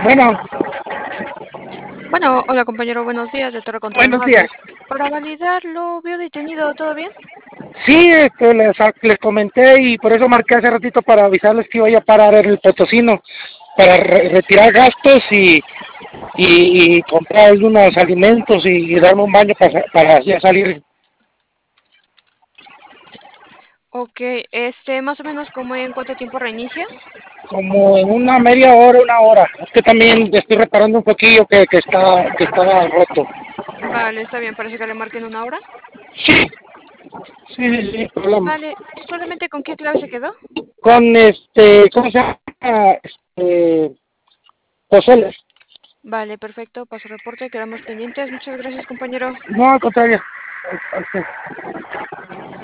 Bueno, Bueno, hola compañero, buenos días de Torre Control buenos días. Radio. Para validarlo, ¿vio detenido? ¿Todo bien? Sí, les comenté y por eso marqué hace ratito para avisarles que iba a ir a parar en el Potosino para retirar gastos y comprar algunos alimentos y darme un baño para ya salir Ok, más o menos como en cuánto tiempo reinicia. como en una media hora, una hora. Es que también estoy reparando un poquillo que estaba roto. Vale, está bien, parece que le marquen una hora. Sí, sí, sí, problema. Vale, ¿solamente con qué clave se quedó? Con ¿cómo se llama? Pozoles. Vale, perfecto, paso reporte, quedamos pendientes. Muchas gracias, compañero. No, al contrario. A usted.